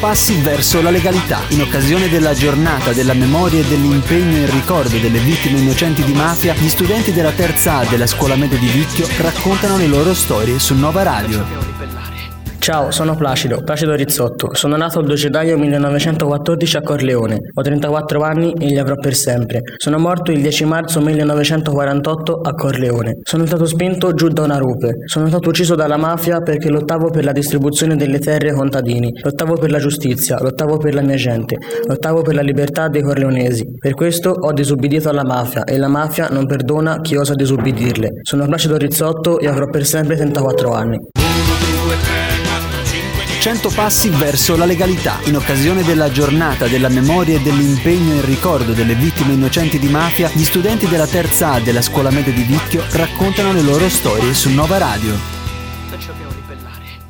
passi verso la legalità. In occasione della giornata della memoria e dell'impegno in ricordo delle vittime innocenti di mafia, gli studenti della terza A della scuola media di Vicchio raccontano le loro storie su Nova Radio. Ciao, sono Placido Rizzotto. Sono nato il 2 gennaio 1914 a Corleone. Ho 34 anni e li avrò per sempre. Sono morto il 10 marzo 1948 a Corleone. Sono stato spinto giù da una rupe. Sono stato ucciso dalla mafia perché lottavo per la distribuzione delle terre ai contadini. Lottavo per la giustizia, lottavo per la mia gente, lottavo per la libertà dei corleonesi. Per questo ho disubbidito alla mafia e la mafia non perdona chi osa disubbidirle. Sono Placido Rizzotto e avrò per sempre 34 anni. 100 passi verso la legalità. In occasione della giornata della memoria e dell'impegno in ricordo delle vittime innocenti di mafia, gli studenti della terza A della scuola media di Vicchio raccontano le loro storie su Nova Radio. Ci dobbiamo ribellare.